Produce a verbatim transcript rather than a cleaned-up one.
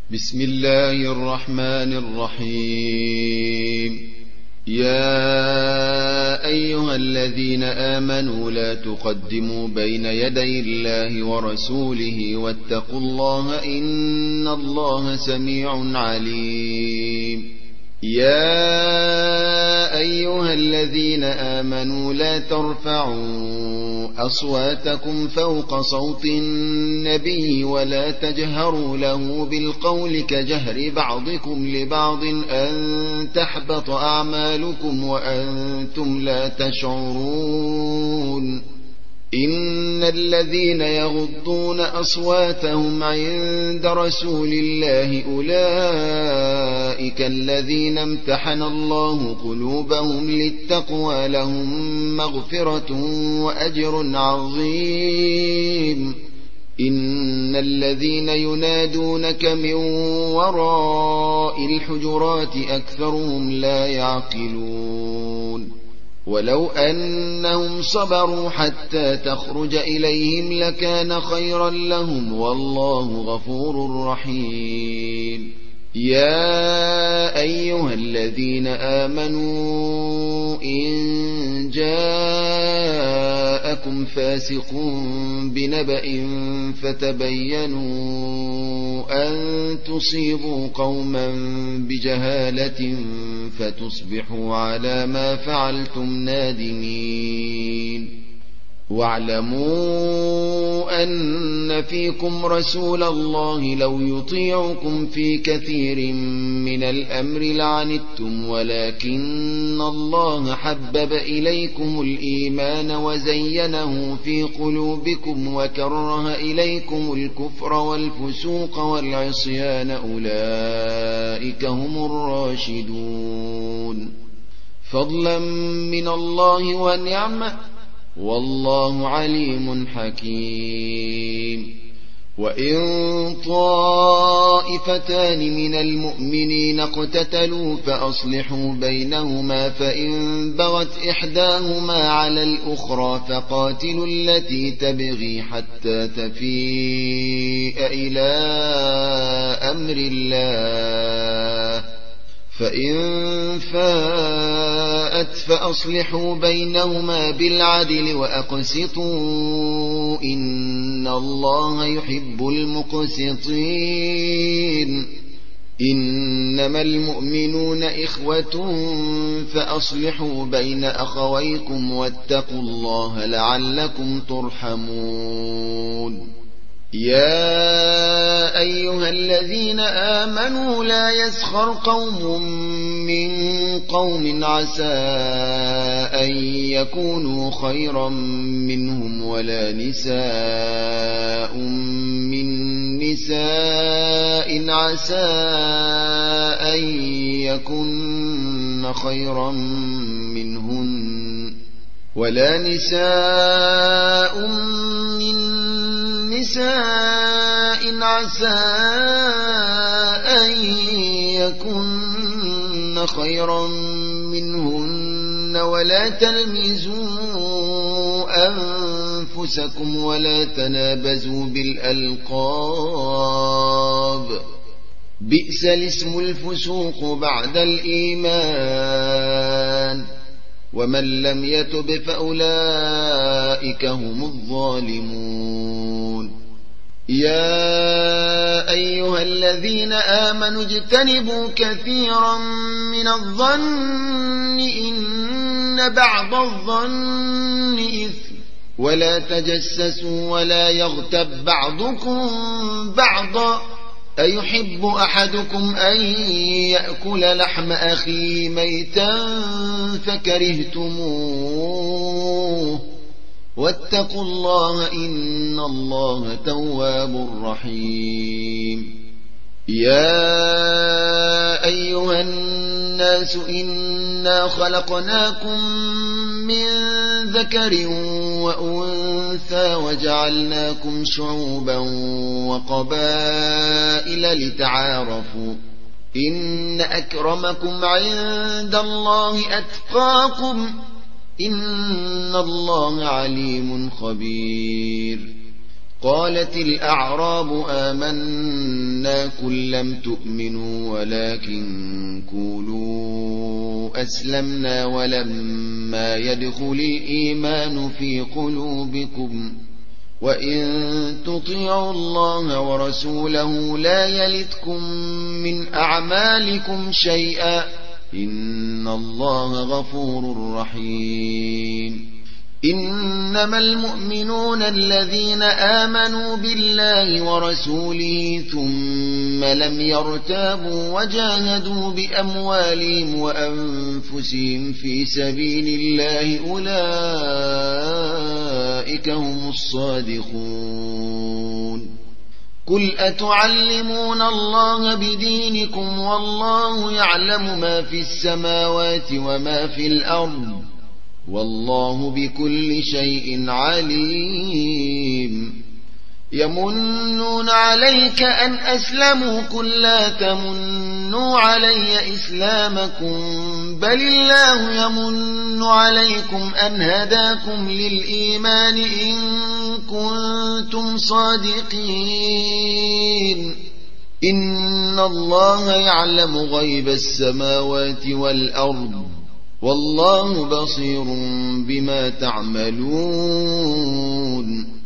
بسم الله الرحمن الرحيم. يا أيها الذين آمنوا لا تقدموا بين يدي الله ورسوله واتقوا الله إن الله سميع عليم. يا أيها الذين آمنوا لا ترفعوا أصواتكم فوق صوت النبي ولا تجهروا له بالقول كجهر بعضكم لبعض أن تحبط أعمالكم وأنتم لا تشعرون. إن الذين يغضون أصواتهم عند رسول الله أولئك الذين امتحن الله قلوبهم للتقوى لهم مغفرة وأجر عظيم. إن الذين ينادونك من وراء الحجرات أكثرهم لا يعقلون. ولو أنهم صبروا حتى تخرج إليهم لكان خيرا لهم والله غفور رحيم. يا أيها الذين آمنوا إن جاءكم فاسق بنبأ فتبينوا أن تصيبوا قوما بجهالة فتصبحوا على ما فعلتم نادمين. واعلموا أن فيكم رسول الله لو يطيعكم في كثير من الأمر لعنتم ولكن الله حبب إليكم الإيمان وزينه في قلوبكم وكره إليكم الكفر والفسوق والعصيان أولئك هم الراشدون. فضلا من الله ونعمة والله عليم حكيم. وإن طائفتان من المؤمنين اقتتلوا فأصلحوا بينهما فإن بغت إحداهما على الأخرى فقاتلوا التي تبغي حتى تفيء إلى أمر الله فإن فاءت فأصلحوا بينهما بالعدل وأقسطوا إن الله يحب المقسطين. إنما المؤمنون إخوة فأصلحوا بين أخويكم واتقوا الله لعلكم ترحمون. يا أيها الذين آمنوا لا يسخر قوم من قوم عسى أن يكونوا خيرا منهم ولا نساء من نساء عسى أن يكن خيرا منهن ولا نساء من نساء عسى أن يكن خيرا منهن ولا تلمزوا أنفسكم ولا تنابزوا بالألقاب بئس الاسم الفسوق بعد الإيمان ومن لم يتب فأولئك هم الظالمون. يا أيها الذين آمنوا اجتنبوا كثيرا من الظن إن بعض الظن إثم ولا تجسسوا ولا يغتب بعضكم بعضا أيحب أحدكم أن يأكل لحم أخيه ميتا فكرهتموه واتقوا الله إن الله تواب رحيم. يا أيها الناس إنا خلقناكم من ذكر وأنثى وجعلناكم شعوبا وقبائل لتعارفوا إن أكرمكم عند الله أتقاكم إن الله عليم خبير. قالت الأعراب آمنا قل لم تؤمنوا ولكن قولوا أسلمنا ولما يدخل الإيمان في قلوبكم وإن تطيعوا الله ورسوله لا يلتكم من أعمالكم شيئا إن الله غفور رحيم. إنما المؤمنون الذين آمنوا بالله ورسوله ثم لم يرتابوا وجاهدوا بأموالهم وأنفسهم في سبيل الله أولئك هم الصادقون. قل أتعلمون الله بدينكم والله يعلم ما في السماوات وما في الأرض والله بكل شيء عليم. يمنون عليك أن أسلموا قل لا تمنوا علي إسلامكم بل الله يمن عليكم أن هداكم للإيمان إن كنتم صادقين. إن الله يعلم غيب السماوات والأرض والله بصير بما تعملون.